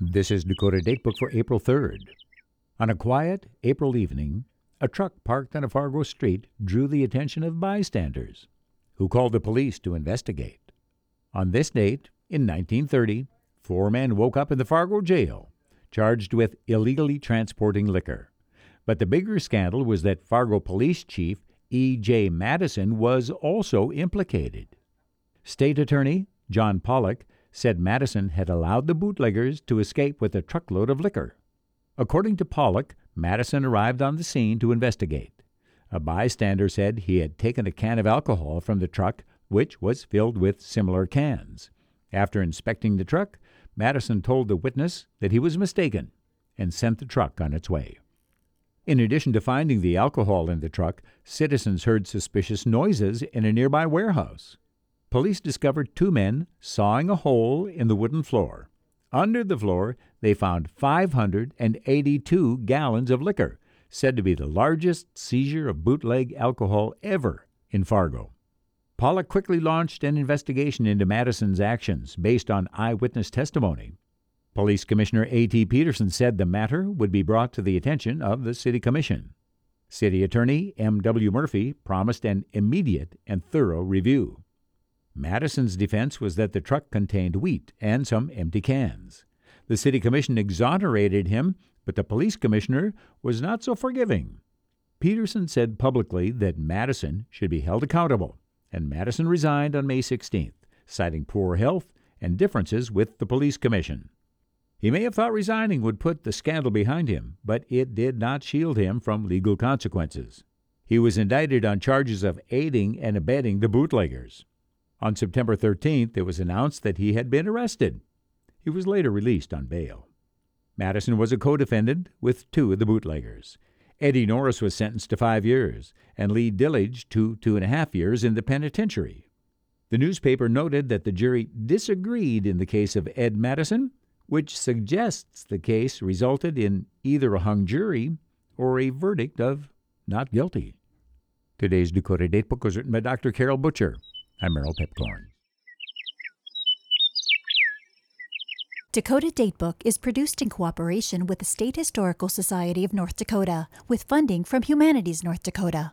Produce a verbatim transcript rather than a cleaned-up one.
This is Dakota Datebook for April third. On a quiet April evening, a truck parked on a Fargo street drew the attention of bystanders, who called the police to investigate. On this date, in nineteen thirty, four men woke up in the Fargo jail, charged with illegally transporting liquor. But the bigger scandal was that Fargo Police Chief E J Madison was also implicated. State Attorney John Pollock said Madison had allowed the bootleggers to escape with a truckload of liquor. According to Pollock, Madison arrived on the scene to investigate. A bystander said he had taken a can of alcohol from the truck, which was filled with similar cans. After inspecting the truck, Madison told the witness that he was mistaken and sent the truck on its way. In addition to finding the alcohol in the truck, citizens heard suspicious noises in a nearby warehouse. Police discovered two men sawing a hole in the wooden floor. Under the floor, they found five hundred eighty-two gallons of liquor, said to be the largest seizure of bootleg alcohol ever in Fargo. Pollock quickly launched an investigation into Madison's actions based on eyewitness testimony. Police Commissioner A T Peterson said the matter would be brought to the attention of the City Commission. City Attorney M W Murphy promised an immediate and thorough review. Madison's defense was that the truck contained wheat and some empty cans. The City Commission exonerated him, but the police commissioner was not so forgiving. Peterson said publicly that Madison should be held accountable, and Madison resigned on May sixteenth, citing poor health and differences with the police commission. He may have thought resigning would put the scandal behind him, but it did not shield him from legal consequences. He was indicted on charges of aiding and abetting the bootleggers. On September thirteenth, it was announced that he had been arrested. He was later released on bail. Madison was a co-defendant with two of the bootleggers. Eddie Norris was sentenced to five years, and Lee Dillage to two and a half years in the penitentiary. The newspaper noted that the jury disagreed in the case of Ed Madison, which suggests the case resulted in either a hung jury or a verdict of not guilty. Today's Dakota Datebook was written by Doctor Carol Butcher. I'm Merrill Pipcorn. Dakota Datebook is produced in cooperation with the State Historical Society of North Dakota, with funding from Humanities North Dakota.